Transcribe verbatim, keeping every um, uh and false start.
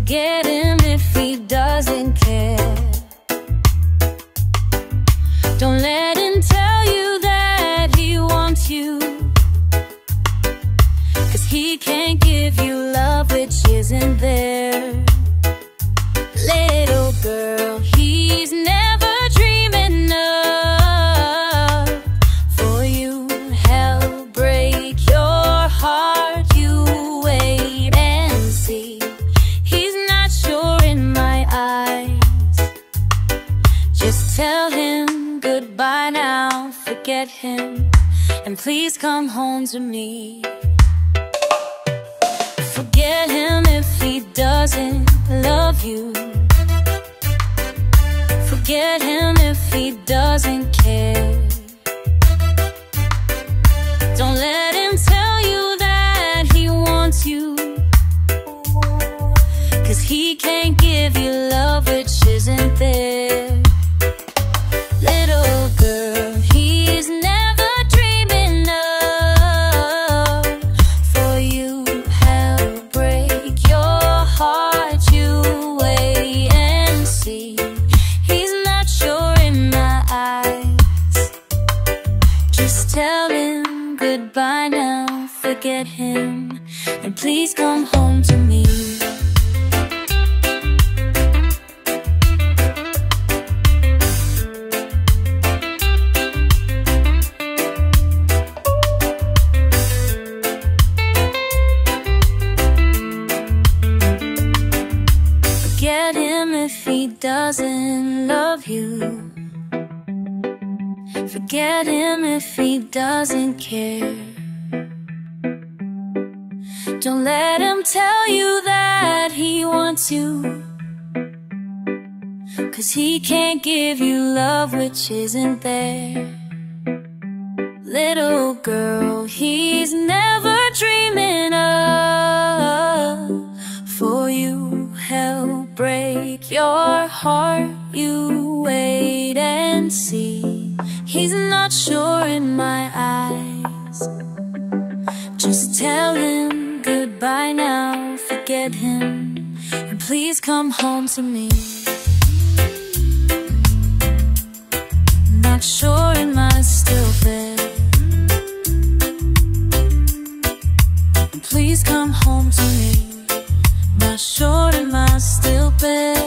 Forget him if he doesn't care. Don't let him tell you that he wants you, 'cause he can't give you love which isn't there. Little girl, he's never dreaming of for you. Hell break your heart, you wait and see. He's not sure in my eyes. Just tell him goodbye now, forget him, and please come home to me. Forget him if he doesn't love you. Forget him if he doesn't care. Don't let him tell you that he wants you, 'cause he can't give you love which isn't there. Little girl, he's never dreaming of for you. Hell break your heart, you wait and see. He's not sure in my eyes. Just tell him goodbye now, forget him, and please come home to me. Forget him if he doesn't love you. Forget him if he doesn't care. Don't let him tell you that he wants you, 'cause he can't give you love which isn't there. Little girl, he's never dreaming of for you. Hell break your heart, you wait and see. He's not sure in my eyes. Just tell him goodbye now, forget him, and please come home to me. Not sure am I still there. Please come home to me. Not sure am I still there.